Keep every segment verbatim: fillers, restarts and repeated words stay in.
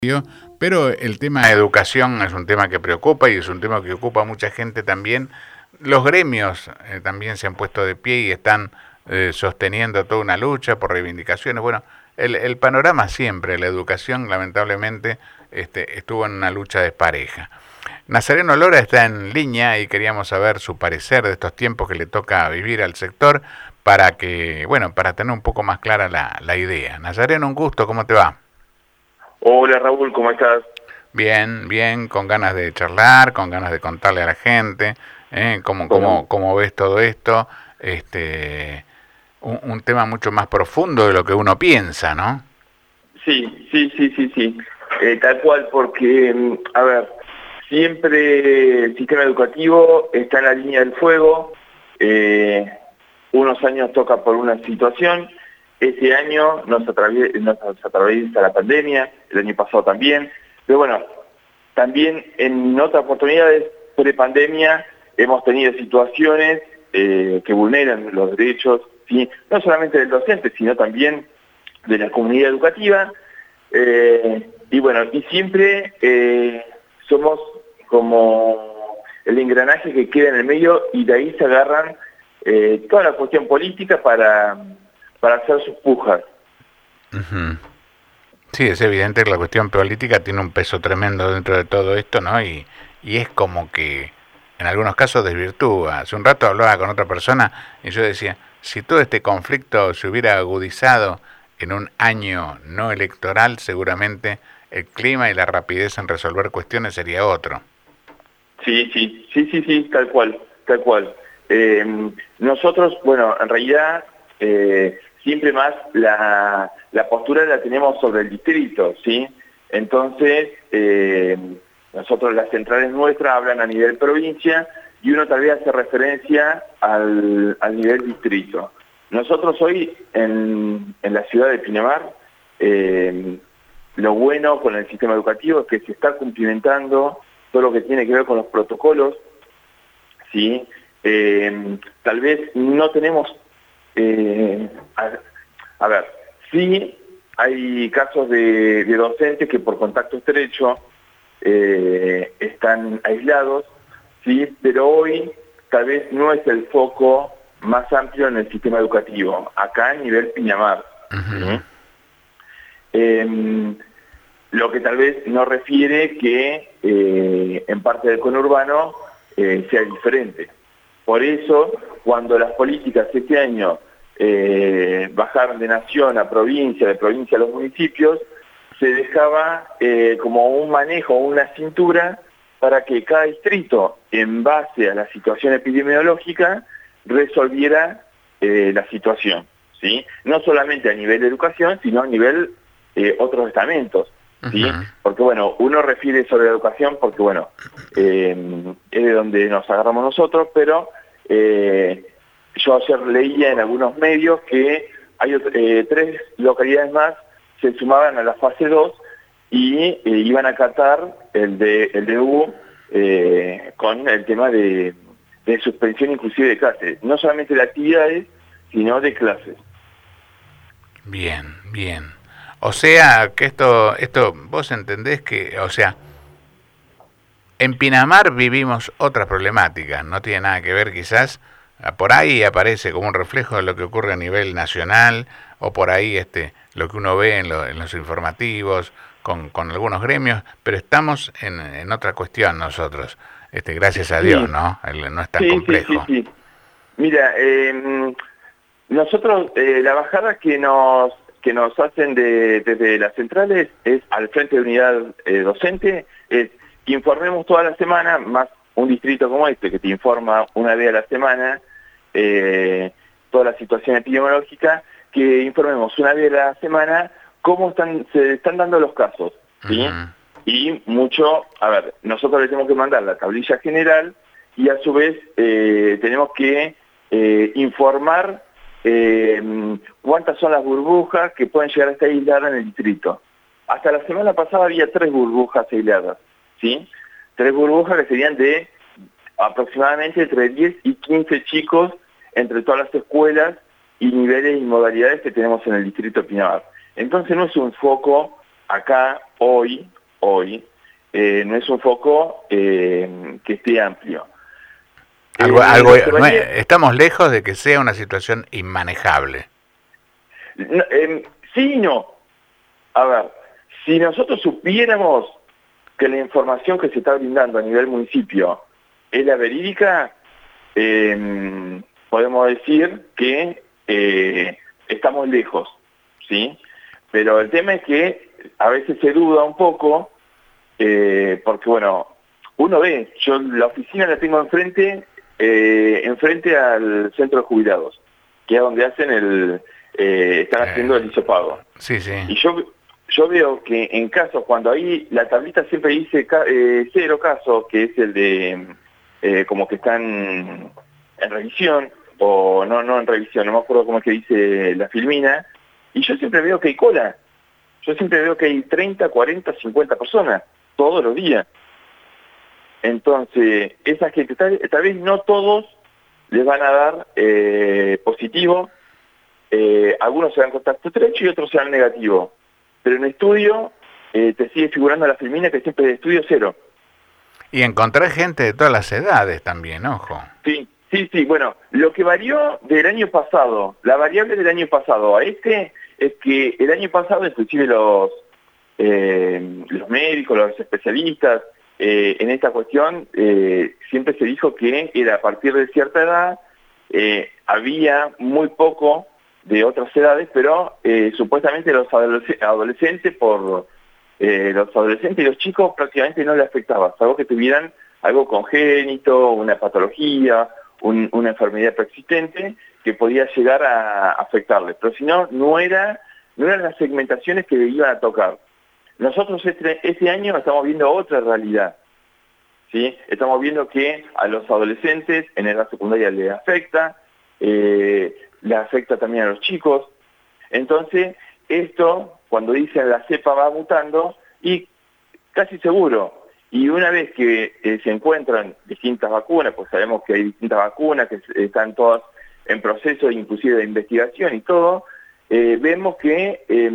Pero el tema de educación es un tema que preocupa y es un tema que ocupa a mucha gente también. Los gremios eh, también se han puesto de pie y están eh, sosteniendo toda una lucha por reivindicaciones. Bueno, el, el panorama siempre, la educación lamentablemente este, estuvo en una lucha despareja. Nazareno Lora está en línea y queríamos saber su parecer de estos tiempos que le toca vivir al sector para que, bueno, para tener un poco más clara la, la idea. Nazareno, un gusto, ¿cómo te va? Hola Raúl, ¿cómo estás? Bien, bien, con ganas de charlar, con ganas de contarle a la gente, ¿eh? cómo, Bueno, cómo, cómo ves todo esto, este, un, un tema mucho más profundo de lo que uno piensa, ¿no? sí, sí, sí, sí, sí, eh, tal cual, porque, mm, a ver, siempre el sistema educativo está en la línea del fuego, eh, unos años toca por una situación, este año nos atraviesa, nos atraviesa la pandemia, el año pasado también, pero bueno, también en otras oportunidades pre-pandemia hemos tenido situaciones eh, que vulneran los derechos, ¿sí? No solamente del docente, sino también de la comunidad educativa, eh, y bueno, y siempre eh, somos como el engranaje que queda en el medio y de ahí se agarran eh, toda la cuestión política para, para hacer sus pujas. Uh-huh. Sí, es evidente que la cuestión política tiene un peso tremendo dentro de todo esto, ¿no? Y, y es como que en algunos casos desvirtúa. Hace un rato hablaba con otra persona y yo decía, si todo este conflicto se hubiera agudizado en un año no electoral, seguramente el clima y la rapidez en resolver cuestiones sería otro. Sí, sí, sí, sí, sí, tal cual, tal cual. Eh, nosotros, bueno, en realidad eh, siempre más la, la postura la tenemos sobre el distrito, ¿sí? Entonces, eh, nosotros las centrales nuestras hablan a nivel provincia y uno tal vez hace referencia al, al nivel distrito. Nosotros hoy en, en la ciudad de Pinamar, eh, lo bueno con el sistema educativo es que se está cumplimentando todo lo que tiene que ver con los protocolos, ¿sí? Eh, tal vez no tenemos, eh, a, a ver, sí hay casos de, de docentes que por contacto estrecho eh, están aislados, ¿sí? Pero hoy tal vez no es el foco más amplio en el sistema educativo, acá a nivel Pinamar. Uh-huh. ¿Sí? Eh, lo que tal vez no refiere que eh, en parte del conurbano eh, sea diferente. Por eso, cuando las políticas este año eh, bajaron de nación a provincia, de provincia a los municipios, se dejaba eh, como un manejo, una cintura para que cada distrito, en base a la situación epidemiológica, resolviera eh, la situación, ¿sí? No solamente a nivel de educación, sino a nivel eh, otros estamentos, ¿sí? Uh-huh. Porque bueno, uno refiere sobre la educación porque bueno, eh, es de donde nos agarramos nosotros, pero eh, yo ayer leía en algunos medios que hay eh, tres localidades más se sumaban a la fase dos y eh, iban a acatar el de el D U eh, con el tema de, de suspensión inclusive de clases, no solamente de actividades, sino de clases. Bien, bien. O sea, que esto, esto, vos entendés que, o sea, en Pinamar vivimos otras problemáticas, no tiene nada que ver quizás, por ahí aparece como un reflejo de lo que ocurre a nivel nacional, o por ahí este, lo que uno ve en, lo, en los informativos, con, con algunos gremios, pero estamos en, en otra cuestión nosotros, este, gracias a Dios, ¿no? El, no es tan sí, complejo. Sí, sí, sí. Mira, eh, nosotros, eh, la bajada que nos que nos hacen de, desde las centrales es al frente de unidad eh, docente, es que informemos toda la semana, más un distrito como este que te informa una vez a la semana eh, toda la situación epidemiológica, que informemos una vez a la semana cómo están se están dando los casos, ¿sí? Uh-huh. Y mucho, a ver, nosotros le tenemos que mandar la tablilla general y a su vez eh, tenemos que eh, informar Eh, cuántas son las burbujas que pueden llegar a estar aisladas en el distrito. Hasta la semana pasada había tres burbujas aisladas, ¿sí? Tres burbujas que serían de aproximadamente entre diez y quince chicos entre todas las escuelas y niveles y modalidades que tenemos en el distrito de Pinamar. Entonces no es un foco acá, hoy, hoy, eh, no es un foco eh, que esté amplio. Algo, Eh, algo, lo que no varía- es- estamos lejos de que sea una situación inmanejable. no, eh, sí y no. A ver, si nosotros supiéramos que la información que se está brindando a nivel municipio es la verídica, eh, podemos decir que eh, estamos lejos, ¿sí? Pero el tema es que a veces se duda un poco, eh, porque bueno, uno ve, yo la oficina la tengo enfrente, eh, enfrente al centro de jubilados, que es donde hacen el, eh, están haciendo el hisopado. Sí, sí. Y yo yo veo que en casos, cuando ahí la tablita siempre dice ca eh, cero casos, que es el de eh, como que están en revisión, o no no en revisión, no me acuerdo cómo es que dice la filmina, y yo siempre veo que hay cola. Yo siempre veo que hay treinta, cuarenta, cincuenta personas, todos los días. Entonces, esa gente, tal, tal vez no todos les van a dar eh, positivo, eh, algunos se dan contacto estrecho y otros se dan negativo. Pero en estudio eh, te sigue figurando la filmina que siempre es de estudio cero. Y encontrar gente de todas las edades también, ojo. Sí, sí, sí. Bueno, lo que varió del año pasado, la variable del año pasado a este, es que el año pasado inclusive los, eh, los médicos, los especialistas, eh, en esta cuestión eh, siempre se dijo que era a partir de cierta edad, eh, había muy poco de otras edades, pero eh, supuestamente los adolesc adolescentes, por eh, los adolescentes y los chicos prácticamente no les afectaba, salvo que tuvieran algo congénito, una patología, un, una enfermedad preexistente que podía llegar a afectarles, pero si no, no era, no eran las segmentaciones que iban a tocar. Nosotros este, este año estamos viendo otra realidad, ¿sí? Estamos viendo que a los adolescentes en edad secundaria les afecta, eh, le afecta también a los chicos. Entonces, esto, cuando dicen la cepa va mutando, y casi seguro, y una vez que eh, se encuentran distintas vacunas, pues sabemos que hay distintas vacunas que están todas en proceso, inclusive de investigación y todo, eh, vemos que, eh,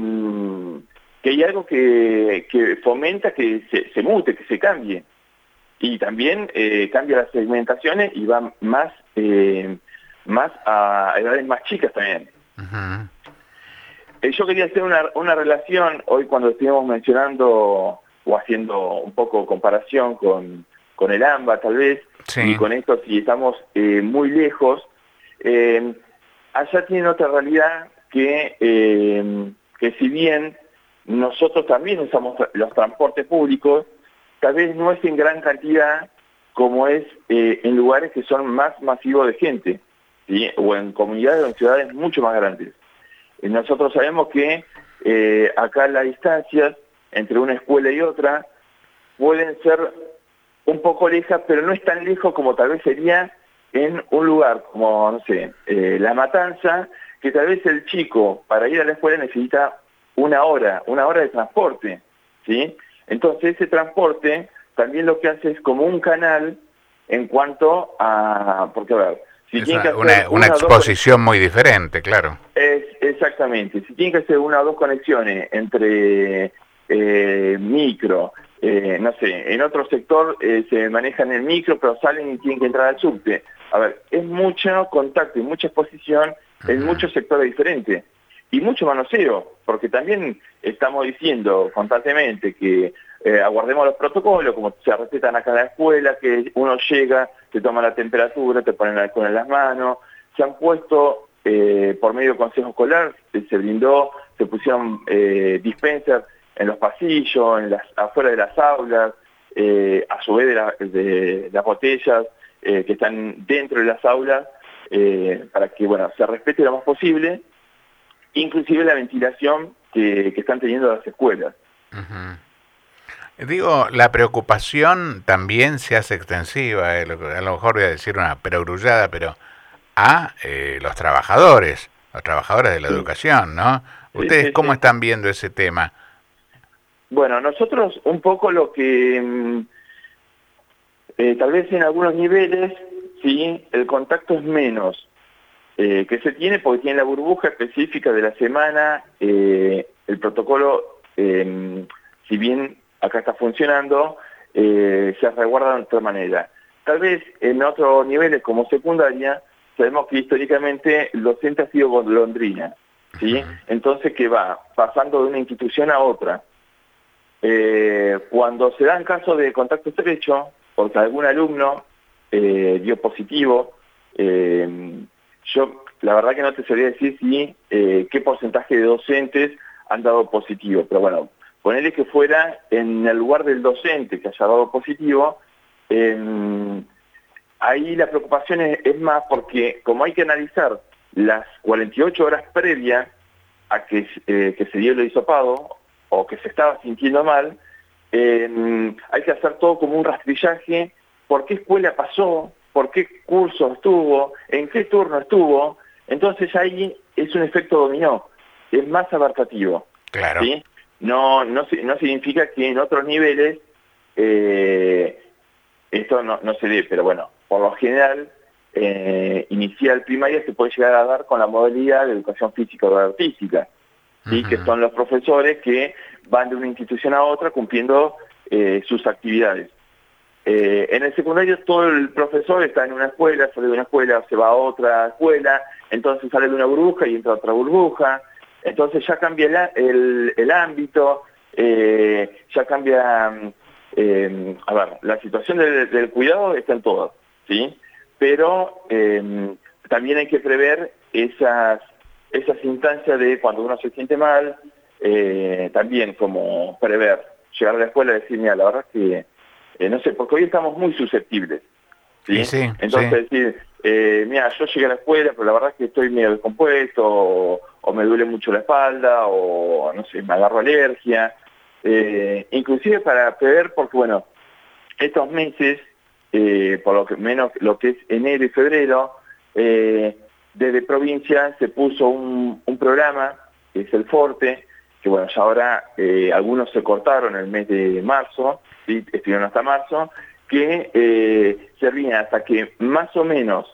que hay algo que, que fomenta que se, se mute, que se cambie. Y también eh, cambia las segmentaciones y va más... Eh, más a edades más chicas también. Uh-huh. eh, yo quería hacer una, una relación, hoy cuando estuvimos mencionando o haciendo un poco comparación con, con el AMBA tal vez, sí. Y con esto si estamos eh, muy lejos, eh, allá tienen otra realidad que, eh, que si bien nosotros también usamos los transportes públicos, tal vez no es en gran cantidad como es eh, en lugares que son más masivos de gente, ¿sí? O en comunidades o en ciudades mucho más grandes. Eh, nosotros sabemos que eh, acá las distancias entre una escuela y otra pueden ser un poco lejas, pero no es tan lejos como tal vez sería en un lugar como, no sé, eh, La Matanza, que tal vez el chico para ir a la escuela necesita una hora, una hora de transporte, ¿sí? Entonces ese transporte también lo que hace es como un canal en cuanto a, porque a ver, si es tiene que una, hacer una, una exposición muy diferente, claro. Es, exactamente, si tiene que hacer una o dos conexiones entre eh, micro, eh, no sé, en otro sector eh, se manejan el micro, pero salen y tienen que entrar al subte. A ver, es mucho contacto y mucha exposición uh-huh. en muchos sectores diferentes. Y mucho manoseo, porque también estamos diciendo constantemente que eh, aguardemos los protocolos, como se respetan acá en la escuela, que uno llega, te toma la temperatura, te ponen el alcohol en las manos, se han puesto eh, por medio del consejo escolar, se brindó, se pusieron eh, dispensers en los pasillos, en las, afuera de las aulas, eh, a su vez de, la, de las botellas eh, que están dentro de las aulas, eh, para que bueno se respete lo más posible, inclusive la ventilación que, que están teniendo las escuelas. Uh-huh. Digo, la preocupación también se hace extensiva, eh, a lo mejor voy a decir una perogrullada, pero a eh, los trabajadores, los trabajadores de la sí. educación, ¿no? ¿Ustedes sí, sí, cómo sí. están viendo ese tema? Bueno, nosotros un poco lo que, eh, tal vez en algunos niveles, sí, el contacto es menos, eh, que se tiene porque tiene la burbuja específica de la semana, eh, el protocolo eh, si bien acá está funcionando, eh, se resguarda de otra manera. Tal vez en otros niveles como secundaria, sabemos que históricamente el docente ha sido golondrina, ¿sí? Entonces que va pasando de una institución a otra. Eh, cuando se dan casos de contacto estrecho, porque algún alumno eh, dio positivo, eh, yo la verdad que no te sabría decir si eh, qué porcentaje de docentes han dado positivo, pero bueno, ponerle que fuera en el lugar del docente que haya dado positivo, eh, ahí la preocupación es, es más porque como hay que analizar las cuarenta y ocho horas previas a que, eh, que se dio el hisopado o que se estaba sintiendo mal, eh, hay que hacer todo como un rastrillaje, por qué escuela pasó, por qué curso estuvo, en qué turno estuvo. Entonces ahí es un efecto dominó, es más abarcativo. Claro. ¿Sí? No, no, no significa que en otros niveles eh, esto no, no se dé, pero bueno, por lo general, eh, inicial, primaria, se puede llegar a dar con la modalidad de educación física o artística, ¿sí? Uh-huh. Que son los profesores que van de una institución a otra cumpliendo eh, sus actividades. Eh, en el secundario todo el profesor está en una escuela, sale de una escuela, se va a otra escuela, entonces sale de una burbuja y entra a otra burbuja, entonces ya cambia el, el, el ámbito, eh, ya cambia, eh, a ver, la situación del, del cuidado está en todo, ¿sí? Pero eh, también hay que prever esas, esas instancias de cuando uno se siente mal, eh, también como prever, llegar a la escuela y decir, mira, la verdad es que Eh, no sé, porque hoy estamos muy susceptibles, ¿sí? Sí, sí, Entonces sí. decir, eh, mira, yo llegué a la escuela, pero la verdad es que estoy medio descompuesto, o, o me duele mucho la espalda, o no sé, me agarro alergia, eh, inclusive para prever, porque bueno, estos meses, eh, por lo que menos lo que es enero y febrero, eh, desde provincia se puso un, un programa, que es el Forte, que bueno, ya ahora eh, algunos se cortaron el mes de marzo, ¿sí? Estuvieron hasta marzo, que eh, servía hasta que más o menos,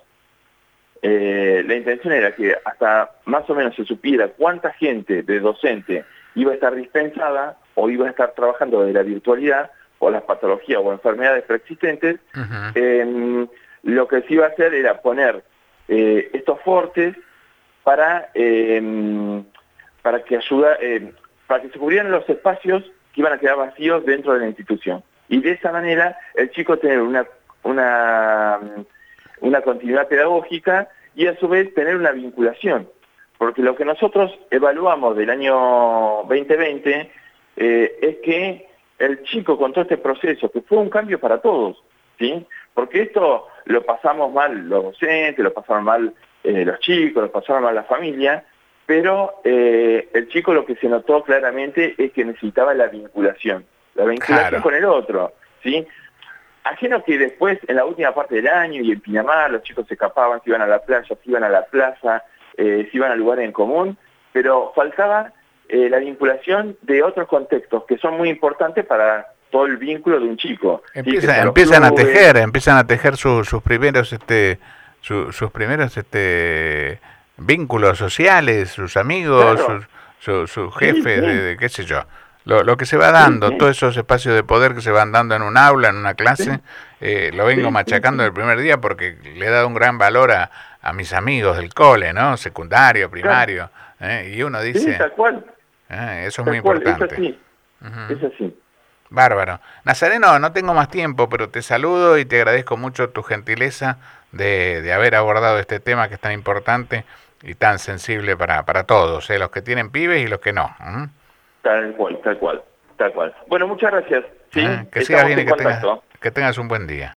eh, la intención era que hasta más o menos se supiera cuánta gente de docente iba a estar dispensada o iba a estar trabajando de la virtualidad o las patologías o enfermedades preexistentes. Uh-huh. eh, lo que se iba a hacer era poner eh, estos fortes para, eh, para que ayuda, eh, para que se cubrieran los espacios que iban a quedar vacíos dentro de la institución. Y de esa manera el chico tener una, una, una continuidad pedagógica y a su vez tener una vinculación. Porque lo que nosotros evaluamos del año veinte veinte eh, es que el chico con todo este proceso, que fue un cambio para todos, ¿sí? Porque esto lo pasamos mal los docentes, lo pasaron mal eh, los chicos, lo pasaron mal la familia, pero eh, el chico lo que se notó claramente es que necesitaba la vinculación, la vinculación claro. con el otro, ¿sí? Ajeno que después, en la última parte del año y en Pinamar, los chicos se escapaban, se iban a la playa, se iban a la plaza, eh, se iban a lugares en común, pero faltaba eh, la vinculación de otros contextos que son muy importantes para todo el vínculo de un chico. Empieza, ¿sí? Empiezan a tejer, empiezan a tejer su, sus primeros, este, su, sus primeros, este, vínculos sociales, sus amigos, claro. sus, su, sus jefes, sí, sí. De, de qué sé yo. Lo, lo que se va dando, sí, sí. todos esos espacios de poder que se van dando en un aula, en una clase, sí. eh, lo vengo sí, machacando sí, sí. el primer día porque le he dado un gran valor a, a mis amigos del cole, ¿no? Secundario, primario, claro. ¿eh? Y uno dice... Sí, tal cual. Eh, eso es tal muy cual. importante. Es así. Uh-huh. Es así. Bárbaro. Nazareno, no tengo más tiempo, pero te saludo y te agradezco mucho tu gentileza de, de haber abordado este tema que es tan importante y tan sensible para, para todos, ¿eh? Los que tienen pibes y los que no. ¿Mm? Tal cual, tal cual, tal cual. Bueno, muchas gracias. ¿Sí? ¿Eh? Que sigas bien y que tengas, que tengas un buen día.